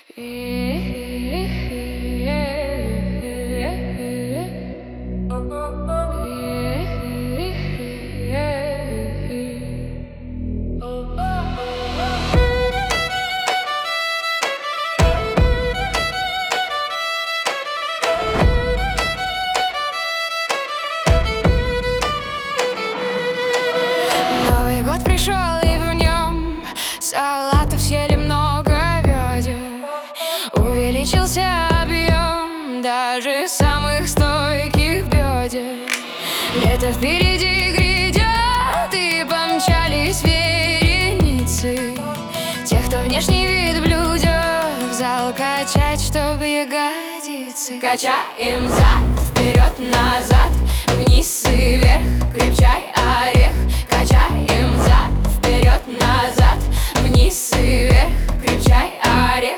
Новый год пришел, и в нем салатов съели много ведер. Увеличился объем даже самых стойких бедер. Лето впереди грядет, и помчались вереницы тех, кто внешний вид блюдет, в зал качать, чтобы ягодицы. Качаем зад, вперед-назад, вниз и вверх, крепчай орех. Качаем зад, вперед-назад, вниз и вверх, крепчай орех.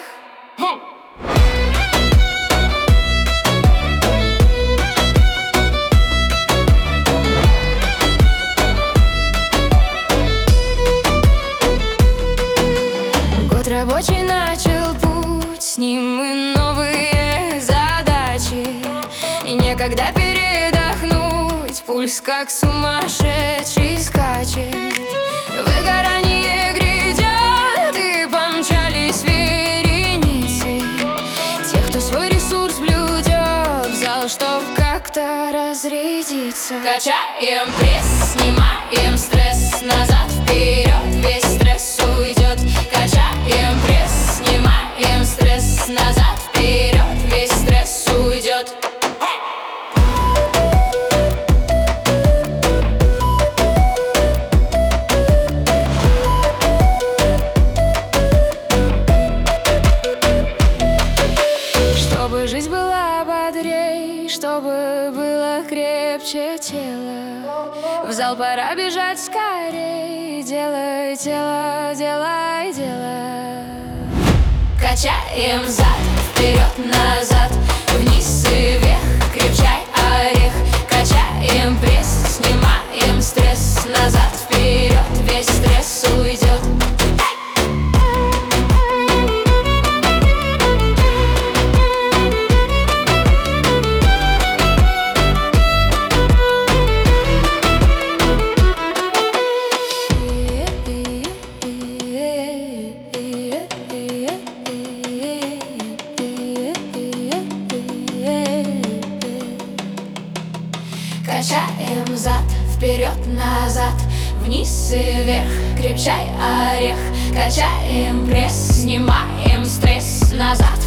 Год рабочий начал путь, с ним и новые задачи. И некогда передохнуть, пульс как сумасшедший скачет. Выгорание грядет, и помчались вереницы тех, кто свой ресурс блюдет, в зал, чтоб как-то разрядиться. Качаем пресс, снимаем стресс, назад, вперед, весь стресс уйдет. Качаем пресс, снимаем стресс, назад, вперед, весь стресс уйдет. Чтобы жизнь была бодрей, чтобы было крепче тело, в зал пора бежать скорей. Делай дело, делай дело. Качаем зад, вперед-назад, вниз и вверх, крепчай орех. Качаем пресс, снимаем стресс, назад, вперед, весь стресс уйдет. Качаем зад, вперед-назад, вниз и вверх, крепчай орех. Качаем пресс, снимаем стресс, назад,